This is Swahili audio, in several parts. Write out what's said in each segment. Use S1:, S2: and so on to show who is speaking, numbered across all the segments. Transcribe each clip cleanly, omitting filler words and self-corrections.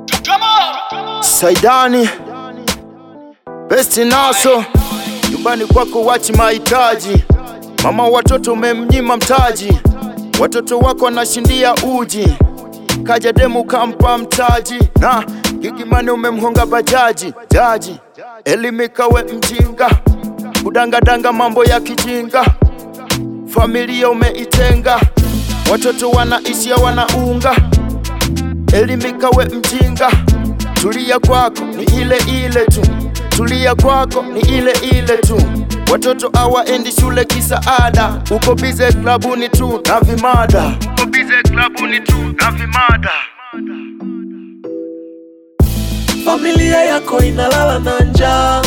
S1: Saidani Best Naso, nyumbani kwako wachi mahitaji. Mama watoto umemnyima mtaji, watoto wako wanashindia uji. Kaja demu kampa mtaji, na Gigimani umemhonga bajaji. Jaji elimika we mjinga, kudangadanga mambo ya kijinga. Familia umeitenga, watoto wanaishia wanaunga. Elimika we mjinga, tulia kwako ni ile ile tu, tulia kwako ni ile ile tu. Watoto hawaendi shule kisa ada, uko bize klabuni tu na vimada, uko bize klabuni tu na vimada.
S2: Familia yako inalala na njaa,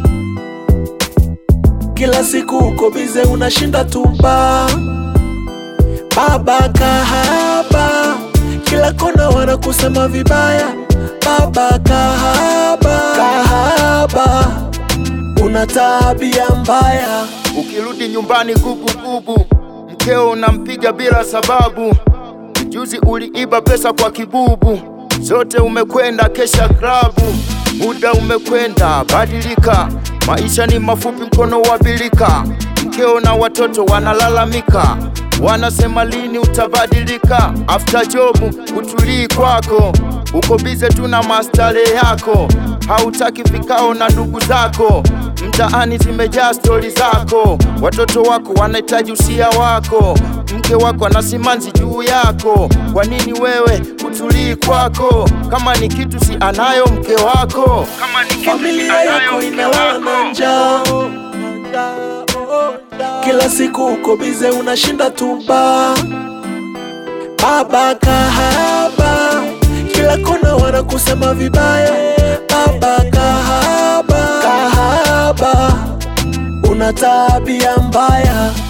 S2: kila siku uko bize unashinda tuba. Baba kahaba, kila kona wanakusema vibaya. Baba kahaba, kahaba, una tabia mbaya.
S1: Ukirudi nyumbani gubu gubu, mkeo unampiga bila sababu. Juzi uliiba pesa kwa kibubu, zote umekwenda kesha klabu. Muda umekwenda, badilika, maisha ni mafupi, mkono wabilika. Mkeo na watoto wanalalamika, wanasema lini utabadilika. After job utulii kwako, uko bize tu na mastale yako. Hautaki vikao na ndugu zako, mtaani zimejaa stori zako. Watoto wako wanahitaji usia wako, mke wako anasimanzi juu yako. Kwa nini wewe utulii kwako? Kama ni kitu si anayo mke wako, kama ni kitu
S2: familia yako inalala na njaa, kila siku uko bize unashinda tuba. Baba kahaba, kila kona wanakusema vibaya. Baba kahaba, kahaba, una tabia mbaya.